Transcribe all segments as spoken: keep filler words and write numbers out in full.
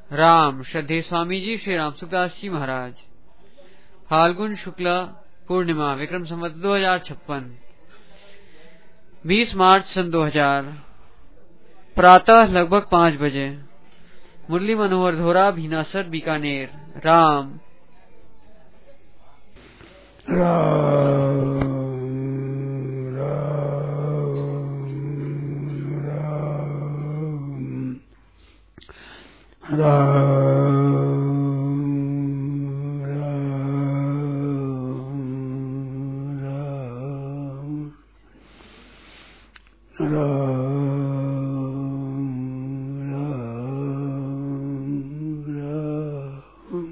राम श्रद्धेय स्वामी जी श्री राम सुखदास जी महाराज। फाल्गुन शुक्ला पूर्णिमा विक्रम संवत दो हजार छप्पन बीस मार्च सन दो हजार। प्रातः लगभग पाँच बजे। मुरली मनोहर धोरा, भीनासर, बीकानेर। राम राम राम राम राम।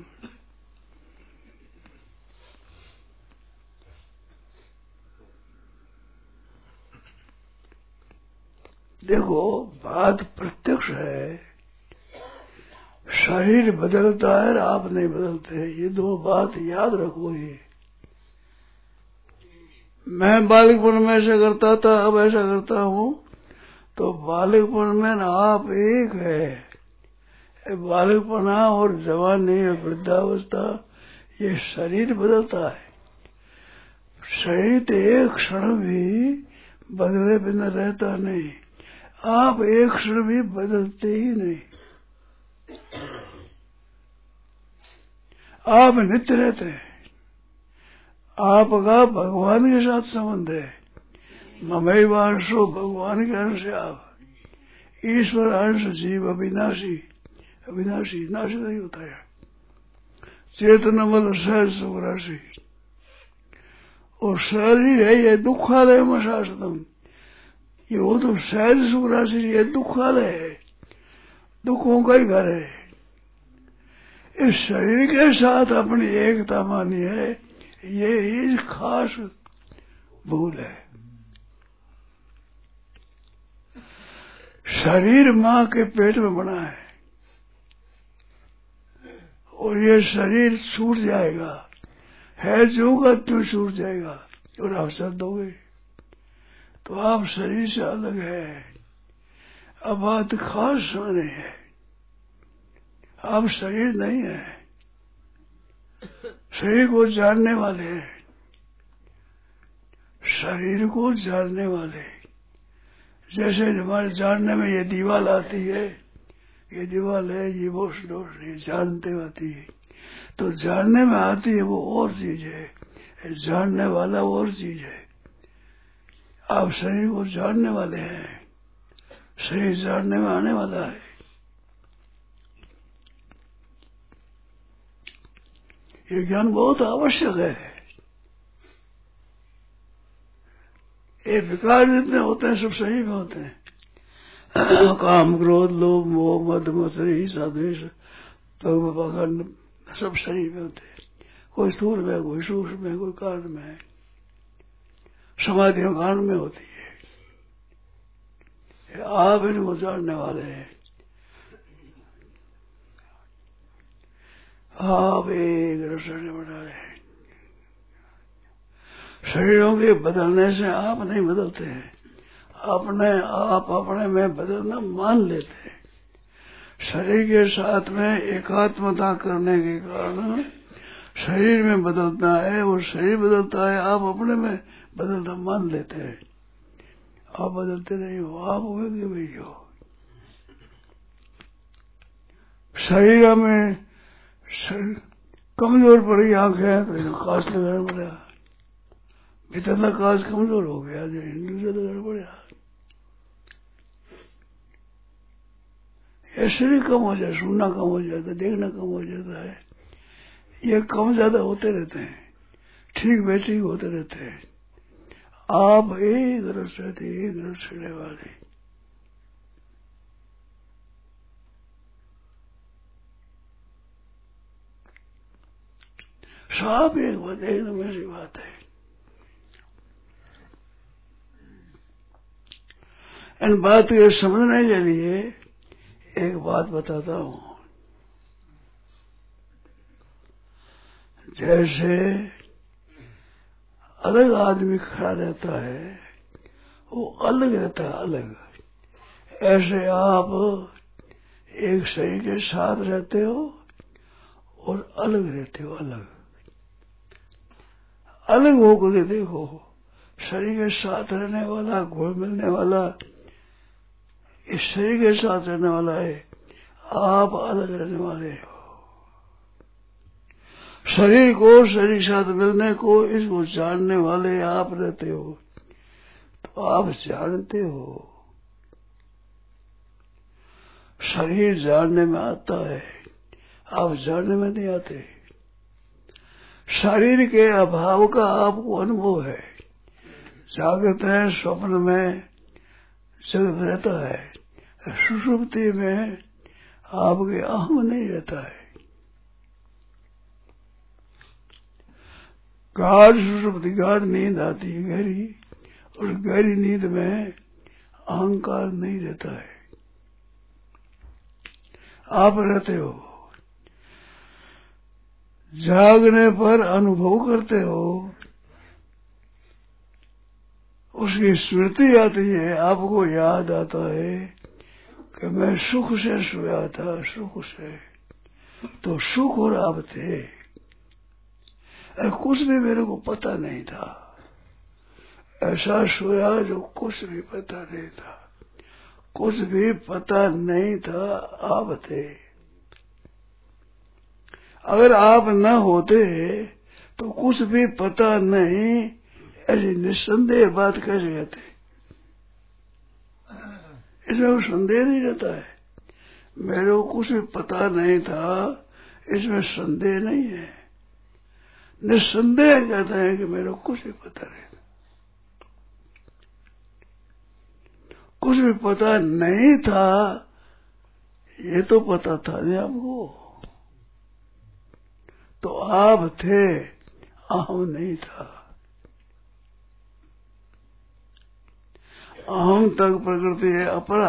देखो, बात प्रत्यक्ष है। शरीर बदलता है, आप नहीं बदलते। ये दो बात याद रखो। ये मैं बालिकपन में ऐसा करता था, अब ऐसा करता हूँ, तो बालिकपन में ना आप एक है। बालिकपना और जवानी और वृद्धावस्था, ये शरीर बदलता है। शरीर तो एक क्षण भी बदले बिना रहता नहीं। आप एक क्षण भी बदलते ही नहीं। आप नित्य रहते हैं। आपका भगवान के साथ संबंध है। ममैवांशो, भगवान के अंश है आप। ईश्वर अंश, जीव अविनाशी। अविनाशी नाश नहीं होता है। चेतन बल सहज सुख राशि। और शरीर है ये दुखालय में शास्त्रम। ये वो तो सहज सुख राशि, ये दुखालय है, दुखों का ही घर है। इस शरीर के साथ अपनी एकता मानी है, ये ही खास भूल है। शरीर माँ के पेट में बना है और ये शरीर छूट जाएगा। है जो का त्यों छूट जाएगा और आप सब दोगे तो आप शरीर से अलग है। अब बात खास समझ है, आप शरीर नहीं है। शरीर को जानने वाले हैं, शरीर को जानने वाले। जैसे हमारे जानने में ये दीवाल आती है, ये दीवाल है, ये वो ये जानते आती है। तो जानने में आती है वो और चीज है, जानने वाला और चीज है। आप शरीर को जानने वाले हैं, शरीर जानने में आने वाला है। ये ज्ञान बहुत आवश्यक है। ये विकार जितने होते हैं सब शरीर में होते हैं। काम, क्रोध, लोभ, मोह, मद, मत्सर, ईर्ष्या, द्वेष, पाखंड, सब शरीर में होते हैं। कोई स्थूल में, कोई सूक्ष्म में, कोई कारण में है। समाधि कांड में होती है। आप इनको जानने वाले हैं। आप एक रसोई बना रहे हैं। शरीरों के बदलने से आप नहीं बदलते हैं। अपने आप अपने में बदलना मान लेते हैं। शरीर के साथ में एकात्मता करने के कारण शरीर में बदलता है और शरीर बदलता है, आप अपने में बदलता मान लेते हैं। आप बदलते नहीं हो, आप हुए कि वही हो। शरीर में शरीर कमजोर पड़ी आंखें तो कांच लगाना पड़ा, भीतर का कांच कमजोर हो गया, जो हिंदू से लगाना पड़ा। ये शरीर कम हो जाए, सुनना कम हो जाता है, देखना कम हो जाता है। ये कम ज्यादा होते रहते हैं, ठीक बेठीक होते रहते हैं। आप एक रस रहते, एक रस रहने वाले। सब एक बात, एकदम ऐसी बात है। इन बात को समझने के लिए एक बात बताता हूं। जैसे अलग आदमी खड़ा रहता है, वो अलग रहता है, अलग। ऐसे आप एक शरीर के साथ रहते हो और अलग रहते हो। अलग अलग होकर देखो, शरीर के साथ रहने वाला, घुल मिलने वाला, इस शरीर के साथ रहने वाला है, आप अलग रहने वाले हो। शरीर को, शरीर के साथ मिलने को, इसको जानने वाले आप रहते हो, तो आप जानते हो। शरीर जानने में आता है, आप जानने में नहीं आते। शरीर के अभाव का आपको अनुभव है। जागृत है, स्वप्न में जगत रहता है, सुषुप्ति में आपके अहम नहीं रहता है। गाढ़ सुषुप्ति, गाढ़ नींद आती है गहरी, और गहरी नींद में अहंकार नहीं रहता है। आप रहते हो, जागने पर अनुभव करते हो, उसकी स्मृति आती है, आपको याद आता है कि मैं सुख से सोया था, सुख से, तो सुख और आप थे, और कुछ भी मेरे को पता नहीं था। ऐसा सोया जो कुछ भी पता नहीं था, कुछ भी पता नहीं था, आप थे। अगर आप न होते तो कुछ भी पता नहीं, ऐसी निस्संदेह बात कैसे कहते? इसमें संदेह नहीं रहता है। मेरे को कुछ भी पता नहीं था, इसमें संदेह नहीं है। निस्संदेह कहते हैं कि मेरे को कुछ भी पता नहीं था। कुछ भी पता नहीं था, ये तो पता था नहीं आपको। तो आप थे, अहम नहीं था। अहम तक प्रकृति है अपरा,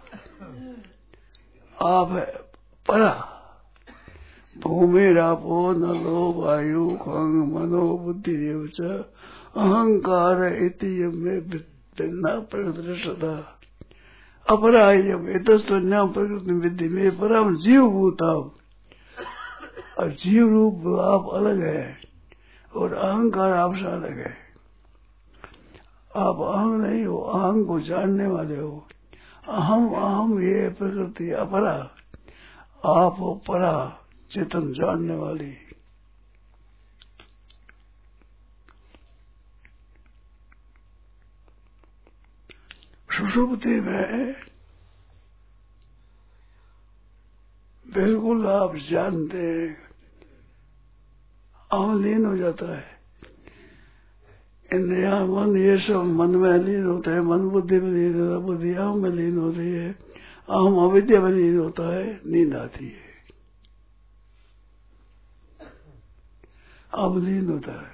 आप है परा। भूमि रापो नलो वायु खंग मनो बुद्धि च अहंकार इति में भिन्ना प्रकृति सदा अपरा यम एतस्त्वन्याम प्रकृति विद्धि में परम जीव भूता। और जीव रूप आप अलग है और अहंकार आपसे अलग है। आप अहंग नहीं हो, अहंग को जानने वाले हो। अहम अहम ये प्रकृति अपरा, आप हो परा, चेतन जानने वाली। सुषुप्ति में बिल्कुल आप जानते हैं, अहम लीन हो जाता है। इंद्रिया मन ये सब मन में लीन होता है, मन बुद्धि में लीन होता है, बुद्धि अहम में लीन होती है, अहम अविद्या में लीन होता है, नींद आती है। आप लीन होता है,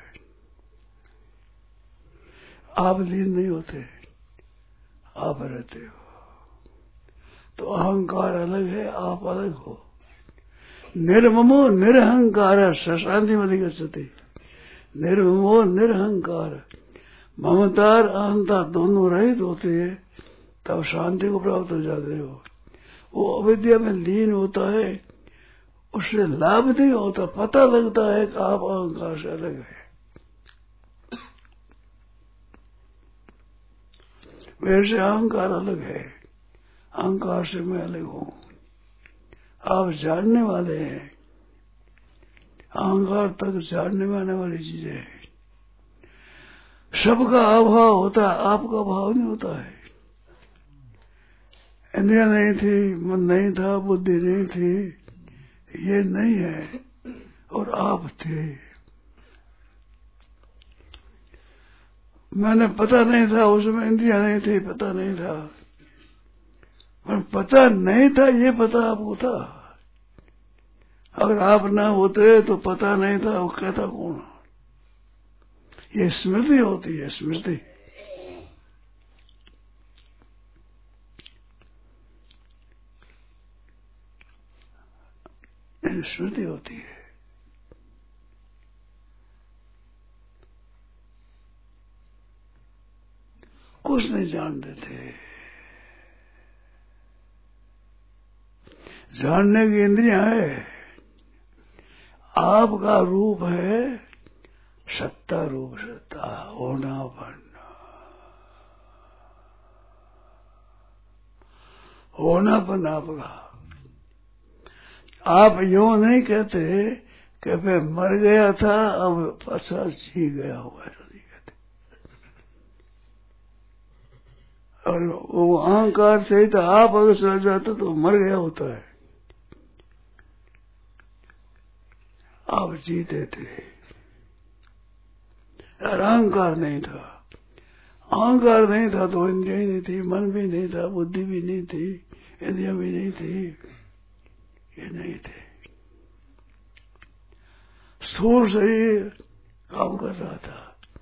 आप लीन नहीं होते, आप रहते हो। तो अहंकार अलग है, आप अलग हो। निर्ममो निरहंकार शांति में गच्छति। निर्ममो निरहंकार, ममतार अहंता दोनों रहित होते हैं, तब शांति को प्राप्त हो जाते हो। वो अविद्या में लीन होता है, उससे लाभ नहीं होता, पता लगता है कि आप अहंकार से अलग है। वैसे अहंकार अलग है, अहंकार से मैं अलग हूं। आप जानने वाले हैं, अहंकार तक जानने में आने वाली चीजें है। सबका अभाव होता है, आपका अभाव नहीं होता है। इंद्रिया नहीं थी, मन नहीं था, बुद्धि नहीं थी, ये नहीं है, और आप थे। मैंने पता नहीं था, उसमें इंद्रिया नहीं थी, पता नहीं था, पर पता नहीं था, ये पता आपको था। अगर आप ना होते तो पता नहीं था, वो कहता कौन? ये स्मृति होती है, स्मृति। स्मृति होती है। कुछ नहीं जानते थे, जानने की इंद्रियां है। आपका रूप है सत्ता रूप, सत्ता होनापन। होनापन आपका। आप यूं नहीं कहते कि मैं मर गया था अब फंसा जी गया हुआ, ऐसा नहीं कहते। और वो अहंकार से ही तो आप अगर चल जाते तो मर गया होता है। आप जीते थे और अहंकार नहीं था। अहंकार नहीं था तो इंद्रिया नहीं थी, मन भी नहीं था, बुद्धि भी नहीं थी, इंद्रिया भी नहीं थी, ये नहीं थे। स्थूल शरीर काम कर रहा था,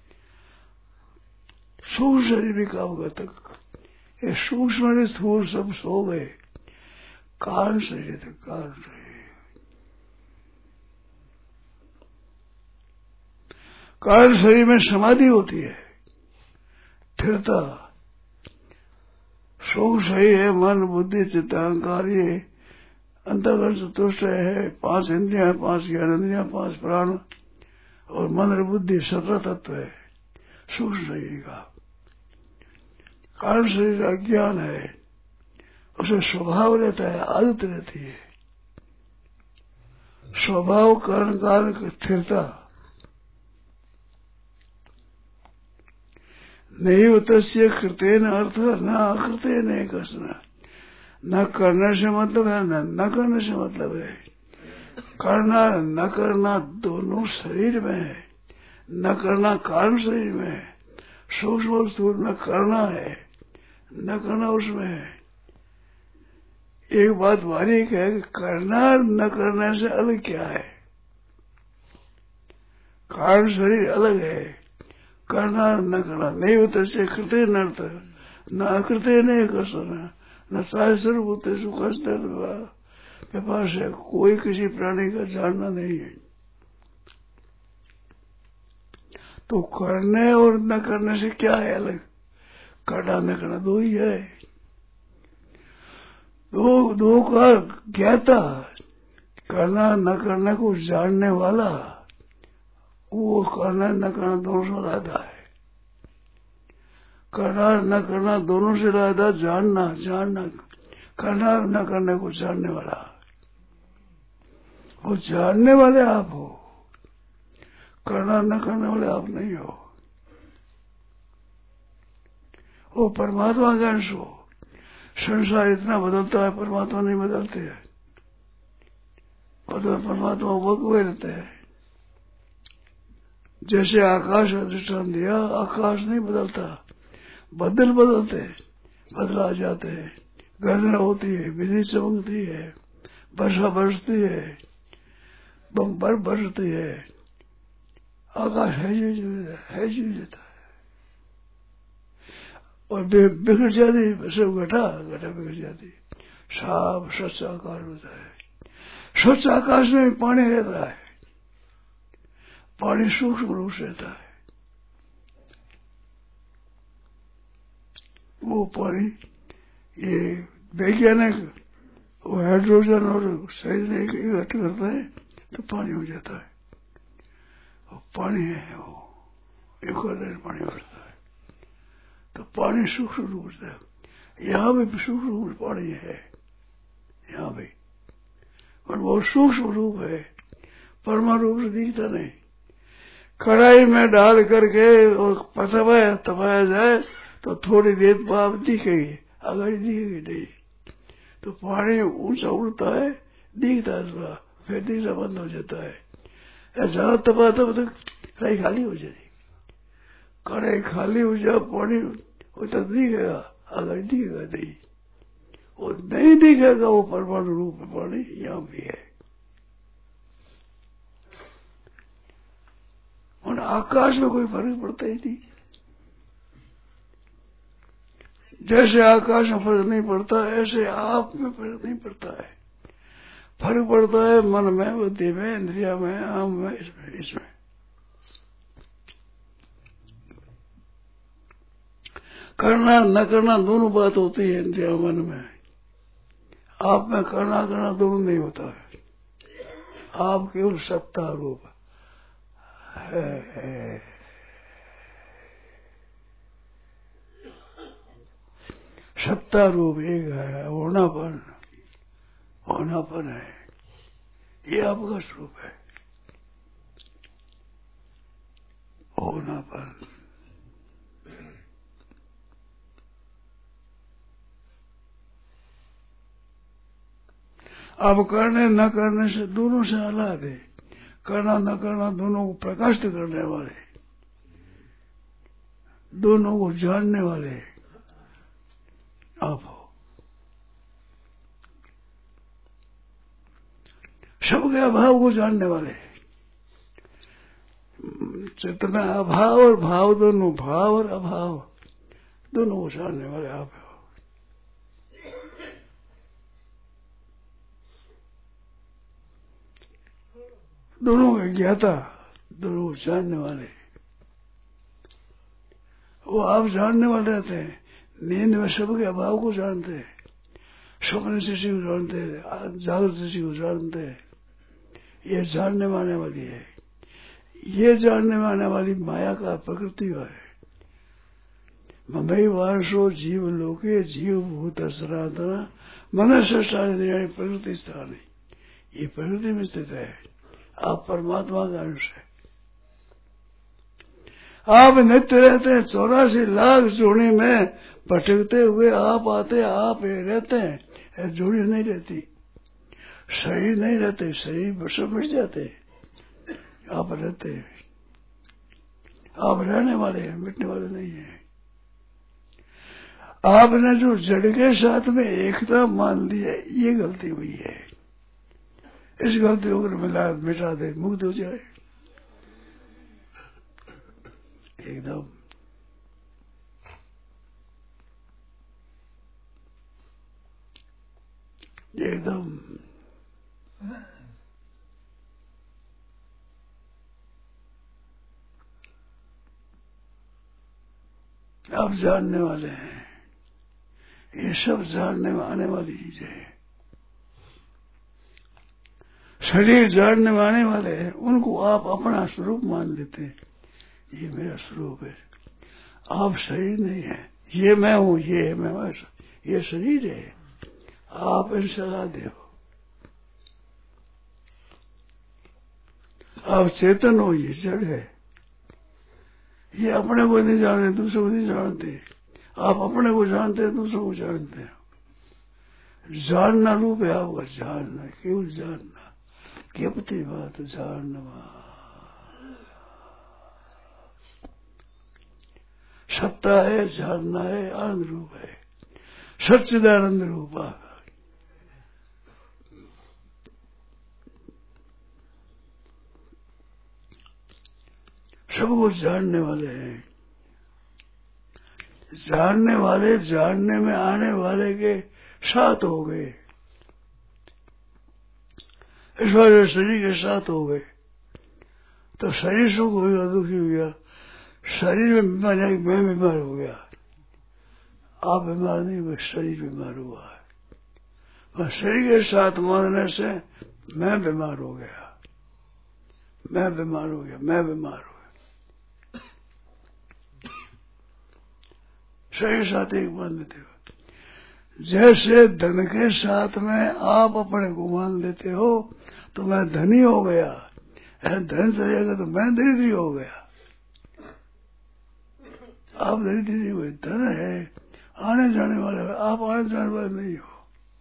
सूक्ष्म शरीर भी काम करता। ये सूक्ष्म स्थूल सब सो गए। कारण शरीर थे, कारण शरीर। कारण शरीर में समाधि होती है, स्थिरता। सूक्ष्म शरीर है मन बुद्धि चित्त अहंकार, ये अंतःकरण चतुष्ट है। पांच इंद्रियां, पांच ज्ञानेंद्रियां, पांच प्राण और मन और बुद्धि सत्रह तत्व है सूक्ष्म शरीर का। कारण शरीर अज्ञान है, उसे स्वभाव रहता है, आदत रहती है। स्वभाव कारण कारण की स्थिरता। नहीं तस्य कृतेन अर्थ न अकृतेन कसन। न करने से मतलब है, न न करने से मतलब है। करना न करना दोनों शरीर में है। न करना कारण शरीर में है। सूक्ष्म स्थूल में करना है, न करना उसमें है। एक बात बारीक है कि करना न करने से अलग क्या है। कारण शरीर अलग है, करना न करना। नहीं होता से कृत्य न अर्थ न अकृत्य नहीं कर सकना। न शास्त्र होते सुखस्थ व्यापार से कोई किसी प्राणी का जानना नहीं है। तो करने और न करने से क्या है अलग। करना न करना दो ही है। दो दो का ज्ञाता, करना न करने को जानने वाला, वो करना न करना दोनों से रहता है। करना न करना दोनों से रहता। जानना जानना करना न करने को जानने वाला, वो जानने वाले आप हो, करना न करने वाले आप नहीं हो। वो परमात्मा का अंश हो। संसार इतना बदलता है, परमात्मा नहीं बदलते हैं। और परमात्मा वक्वे रहते हैं। जैसे आकाश का दृष्टान दिया, आकाश नहीं बदलता, बदल बदलते हैं, बदला जाते हैं। गर्जना होती है, बिजली चमकती है, वर्षा बरसती है, बर्फ बरसती है। आकाश है जो है जो जाता है और बिगड़ जाती, सब घटा घटा बिगड़ जाती। साफ स्वच्छ आकाश होता है। स्वच्छ आकाश में पानी रहता है। पानी सूक्ष्म रूप से रहता है। वो पानी ये वैज्ञानिक वो हाइड्रोजन और सही नहीं इकट्ठा करता है तो पानी हो जाता है। वो पानी है, वो एक पानी बढ़ता है तो पानी सूक्ष्म रूप से। यहाँ भी सूक्ष्म रूप पानी है, यहाँ भी, और वो सूक्ष्म रूप है, परमाणु रूप से दिखता नहीं। कढ़ाई में डाल करके और पकाया तपाया जाए तो थोड़ी देर बाद दिखेगी, अगर दिखेगी नहीं। तो पानी ऊंचा उड़ता है, दिखता है थोड़ा, फिर दिखना बंद हो जाता है। ज्यादा तपा तब तक कढ़ाई खाली हो जाएगी। कढ़ाई खाली हो जाए पानी वो तक दिखेगा, अगर दिखेगा नहीं, वो नहीं दिखेगा। वो परमाणु रूप में पानी यहाँ भी है। और आकाश में कोई फर्क पड़ता ही नहीं। जैसे आकाश में फर्क नहीं पड़ता, ऐसे आप में फर्क नहीं पड़ता है। फर्क पड़ता है मन में, बुद्धि में, इंद्रिया में, आम में, इसमें इसमें करना न करना दोनों बात होती है। इंद्रिया मन में आप में करना करना दोनों नहीं होता है। आप केवल सत्ता रूप है, है। सत्ता रूप एक है, होनापन होनापन है, ये आपका स्वरूप है, होनापन। अब करने न करने से दोनों से अलग है। करना न करना दोनों को प्रकाशित करने वाले, दोनों को जानने वाले आप हो। सबके अभाव को जानने वाले, चेतना अभाव और भाव दोनों, भाव और अभाव दोनों को जानने वाले आप हो। दोनों के ज्ञाता, दोनों को जानने वाले, वो आप जानने वाले रहते हैं। नींद में सबके अभाव को जानते हैं, स्वप्न स्थिति को जानते हैं, जागृत स्थिति को जानते हैं। ये जानने माने वाली है, ये जानने माने वाली माया का प्रकृति है। ममई वासो जीव लोके जीव भूत सनातन मनुष्य प्रकृति स्थान है, ये प्रकृति में स्थित है। आप परमात्मा का अंश है। आप नित्य रहते हैं, चौरासी लाख जोड़ी में भटकते हुए आप आते, आप रहते हैं, जोड़ी नहीं रहती, शरीर नहीं रहते, शरीर सब मिट जाते, आप रहते हैं। आप रहने वाले हैं, मिटने वाले नहीं है। आपने जो जड़ के साथ में एकता मान ली है, ये गलती हुई है। इस गलती को मिला मिटा दे, मुक्त हो जाए एकदम। एकदम आप जानने वाले हैं, ये सब जानने में आने वाली चीज है। शरीर जानने में आने वाले हैं, उनको आप अपना स्वरूप मान लेते हैं, ये मेरा स्वरूप है। आप शरीर नहीं है, ये मैं हूं, ये मैं हूं, ये शरीर है। आप इन सलाह दे हो, आप चेतन हो, ये जड़ है। ये अपने को नहीं जाने, दूसरों को नहीं जानते। आप अपने को जानते हैं, दूसरों को जानते हैं। जानना रूप है आपका, जानना, केवल जानना, केवती बात जानना। सत्ता है, जानना है, आनंद रूप है, सच्चिदानंद रूप है। सबको जानने वाले हैं। जानने वाले जानने में आने वाले के साथ हो गए, इस बार शरीर के साथ हो गए तो शरीर सुख हो गया, दुखी हो गया। शरीर में बीमार है, मैं बीमार हो गया। आप बीमार नहीं हुए, शरीर बीमार हुआ है। मैं शरीर के साथ मानने से मैं बीमार हो गया, मैं बीमार हो गया, मैं बीमार हो गया। शरीर साथ एक मान लेते हो। जैसे धन के साथ में आप अपने को मान लेते हो तो मैं धनी हो गया, धन चलेगा तो मैं दरिद्री हो गया। आप दरिद्री नहीं हुए, धन है, आने जाने वाले, आप आने जाने वाले नहीं हो।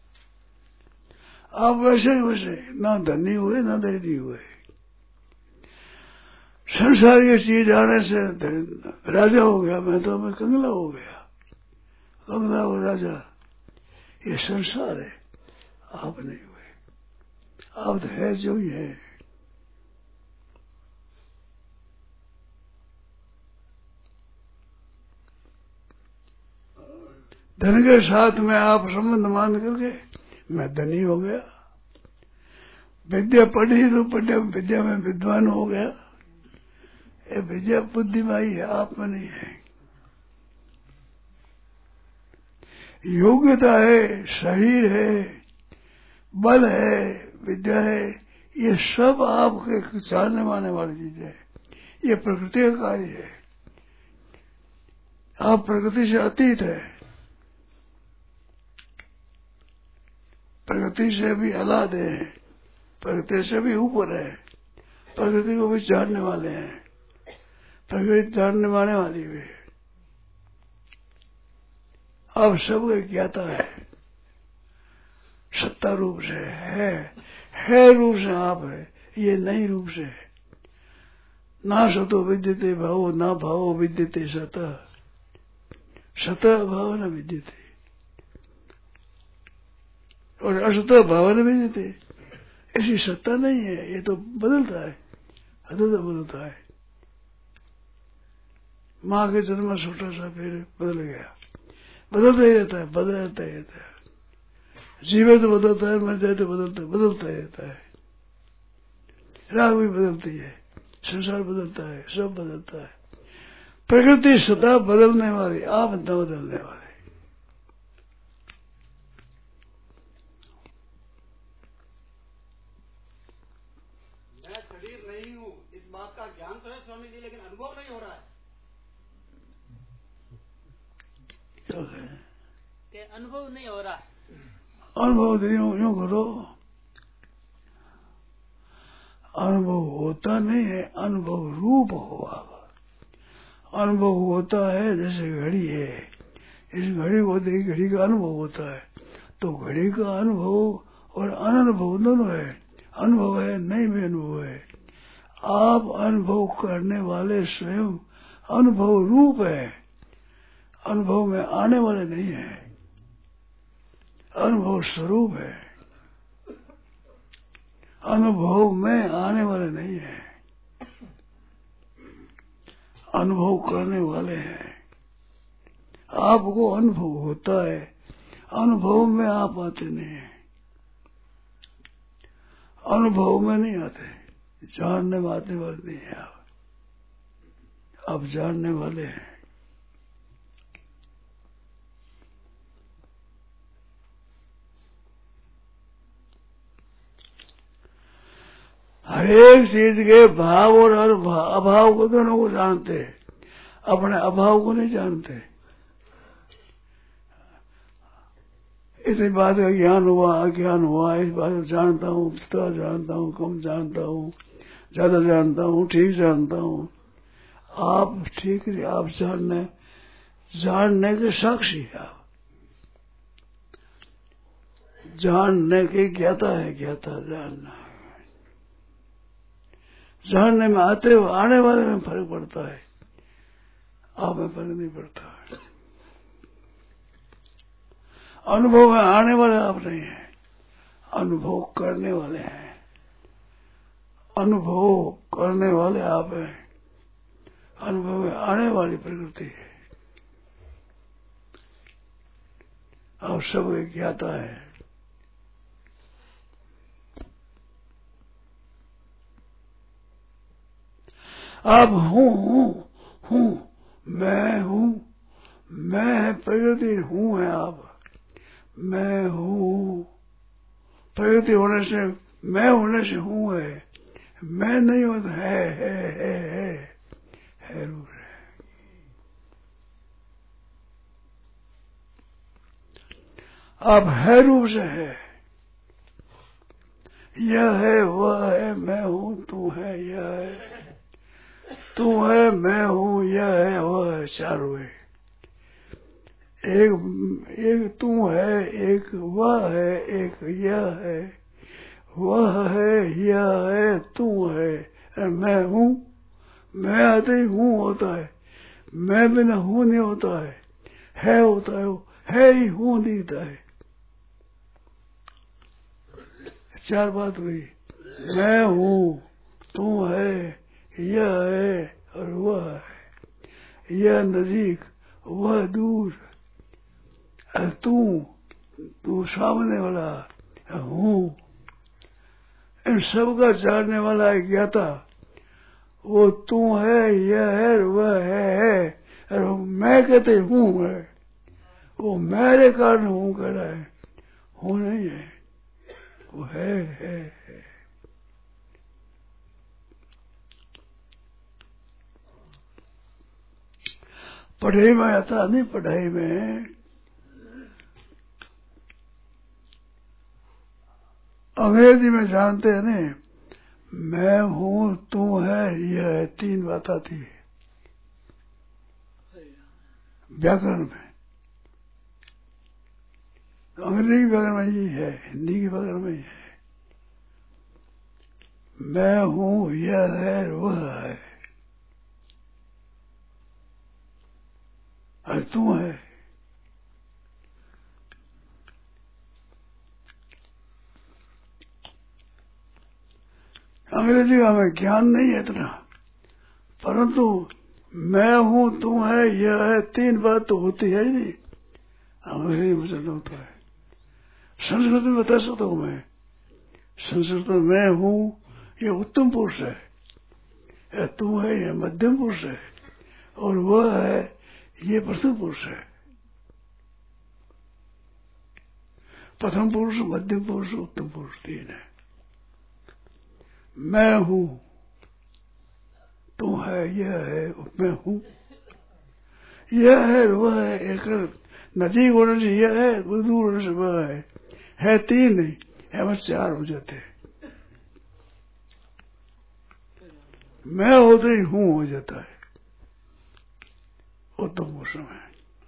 आप वैसे ही वैसे ना धनी हुए ना दरिद्री हुए। संसार की चीज आने से राजा हो गया, मैं तो मैं कंगला हो गया। कंगला और राजा ये संसार है, आप नहीं हुए। आप तो है जो ही है। धन के साथ में आप संबंध मान करके मैं धनी हो गया। विद्या पढ़ी तो पढ़े, विद्या में विद्वान हो गया। ये विद्या बुद्धिमाई है, आप में नहीं है। योग्यता है, शरीर है, बल है, विद्या है, ये सब आपके जानने माने वाली चीजें है। ये प्रकृति का कार्य है। आप प्रकृति से अतीत है, प्रकृति से भी अलग है, प्रकृति से भी ऊपर है, प्रकृति को भी जानने वाले हैं, प्रकृति जानने वाले वाली भी है। आप सब ज्ञाता है, सत्ता रूप से है, है रूप से आप है, ये नहीं रूप से है। ना सतो विद्यते भावो ना भावो विद्यते सता, सता भाव न विद्यते और असता भाव न विद्यते। ऐसी सत्ता नहीं है, ये तो बदलता है, अदल बदलता है। माँ के जन्म छोटा सा फिर बदल गया, बदलता ही रहता है, बदलता ही रहता है। जीवे तो बदलता है, मर जाए तो बदलता है, बदलता ही रहता है। राग भी बदलती है, संसार बदलता है, सब बदलता है। प्रकृति सदा बदलने वाली, आप न बदलने वाले। मैं शरीर नहीं हूँ, इस बात का ज्ञान तो है स्वामी जी, लेकिन अनुभव नहीं हो रहा है। क्या है कि अनुभव नहीं हो रहा है। अनुभव नहीं हो, यूं करो, अनुभव होता नहीं है, अनुभव रूप हो। आप अनुभव होता है, जैसे घड़ी है, इस घड़ी को देख घड़ी का अनुभव होता है, तो घड़ी का अनुभव और अनुभव दोनों है। अनुभव है, नहीं भी अनुभव है। आप अनुभव करने वाले स्वयं अनुभव रूप है, अनुभव में आने वाले नहीं है, अनुभव स्वरूप है, अनुभव में आने वाले नहीं है, अनुभव करने वाले हैं। आपको अनुभव होता है, अनुभव में आप आते नहीं है, अनुभव में नहीं आते, जानने में आने वाले नहीं है। आप आप जानने वाले हैं। हर एक चीज के भाव और अभाव को दोनों को जानते, अपने अभाव को नहीं जानते। इतनी बात का ज्ञान हुआ, अज्ञान हुआ, इस बात को जानता हूँ, थोड़ा जानता हूँ, कम जानता हूँ, ज्यादा जानता हूँ, ठीक जानता हूँ। आप ठीक नहीं, आप जानने जानने के साक्षी है। आप जानने के ज्ञाता है, ज्ञाता जानना। जानने में आते हो, आने वाले में फर्क पड़ता है, आप में फर्क नहीं पड़ता। अनुभव में आने वाले आप नहीं हैं, अनुभव करने वाले हैं। अनुभव करने वाले आप हैं, अनुभव में आने वाली प्रकृति है। आप सब एक ज्ञाता है। आप हूँ हूँ हूँ मैं हूँ, मैं प्रकृति हूँ है। आप मैं हूँ, प्रकृति होने से मैं होने से हूँ है, मैं नहीं होता है है है है, है रूप है। आप है रूप से है, यह है वह है, मैं हूँ तू है यह है, तू है मैं हूँ यह है वह है, चारों है। एक एक तू है, एक वह है, एक यह है, वह है, यह है, तू है, मैं हूँ। मैं आते ही हूँ होता है, मैं बिना हूँ नहीं होता है, है होता है, है ही हूँ दिखता है। चार बात हुई, मैं हूँ, तू है, यह है और वह है, यह नजीक वह दूर, तू तू सामने वाला हूँ। इन सब का जानने वाला है ज्ञाता। वो तू है, यह है, वह है, है और मैं कहते हूँ है, वो मेरे कारण हूँ कह रहा है, हूँ नहीं है, वो है है है। पढ़ाई में आता नहीं, पढ़ाई में अंग्रेजी में जानते हैं नहीं, मैं हूं, तू है, यह है, तीन बात आती है व्याकरण में। अंग्रेजी के व्याकरण में ये है, हिंदी के व्याकरण में ये है। मैं हूं, यह है, वह है, और तू है। अंग्रेजी का हमें ज्ञान नहीं है इतना, परंतु मैं हूं, तू है, यह है, तीन बात तो होती है ही नहीं। अंग्रेजी में चलना होता है। संस्कृत में बता सकता हूं मैं। संस्कृत में मैं हूं, ये उत्तम पुरुष है, यह तू है, यह मध्यम पुरुष है, और वह है, ये प्रथम पुरुष है। प्रथम पुरुष, मध्यम पुरुष, उत्तम पुरुष तीन है। मैं हूं, तू है, यह है, मैं हूं, यह है, वह है। एक नदी होने से यह है, दूर होने से वह है, है तीन नहीं, है चार हो जाते। मैं होते ही हूं हो जाता है, उत्तम पुरुष में।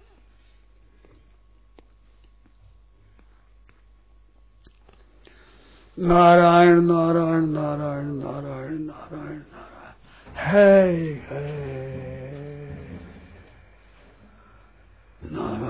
नारायण नारायण नारायण नारायण नारायण नारायण है है नारायण।